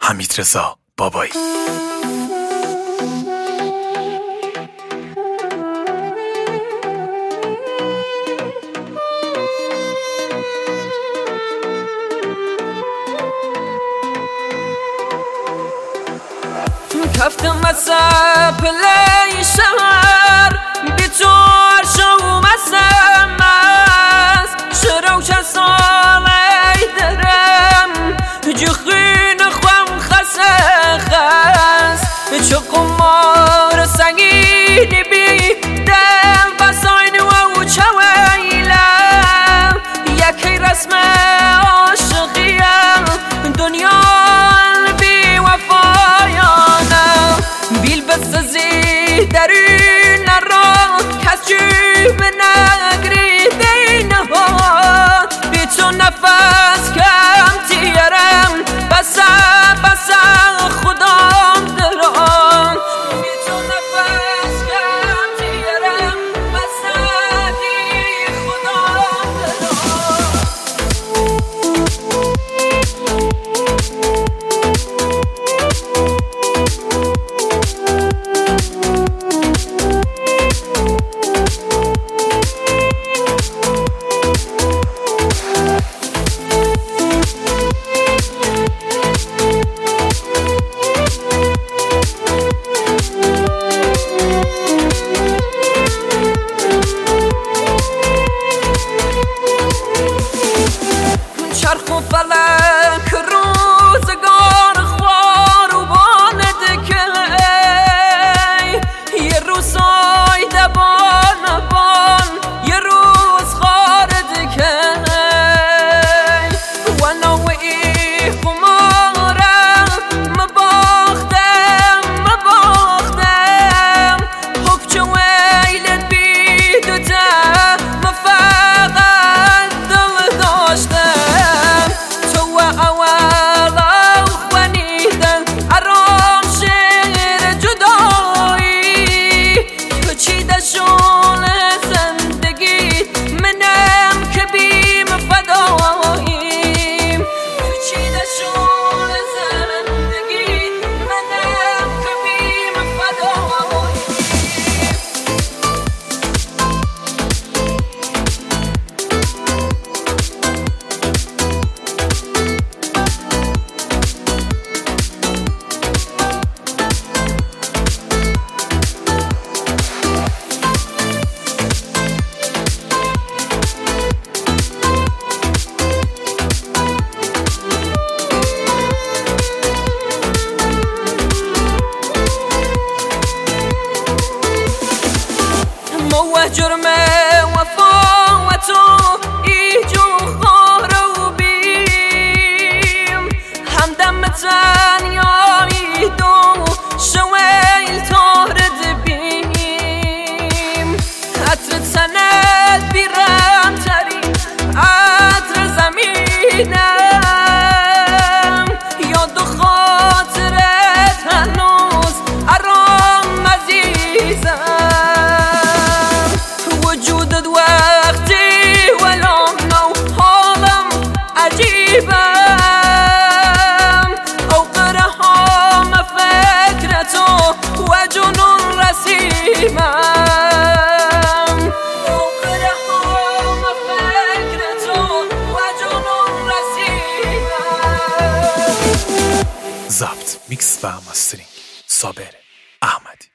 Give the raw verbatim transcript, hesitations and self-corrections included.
حمیدرضا بابایی. کفتم مسا پلی شهر بیتور شو مسم از شرو چه سالی درم جخین خوام خسه خس چه قمار سنگینی بی دل بساین و چویلم یکی رسم عاشقیم دنیا بی وفایانم بیل بسازی درین را کسی به نگری دینها بی تو نفس کم تیرم بسا بسا خودم درام بی تو نفس کم تیرم بسا دی خودم درام. چرخ و فلک روزگار خوار و باند که یه روز سایده بان بان یه روز خارد که و نوعی خمارم مباختم مباختم حک چه ویلت بید و ده مفقد دل داشتم جرم وفا و تو ایجو خارو بیم همدم تنیایی دو شویل تارد بیم عطر تنت بیرم ترین عطر زمینم یاد و خاطرت هنوز ارام عزیزم وجودت وقتی ولام نو حالم عجیبم اوقرهام فکرتو و جنون رسیمم اوقرهام فکرتو و جنون رسیمم. ضبط، میکس و ماسترینگ صابر احمدی.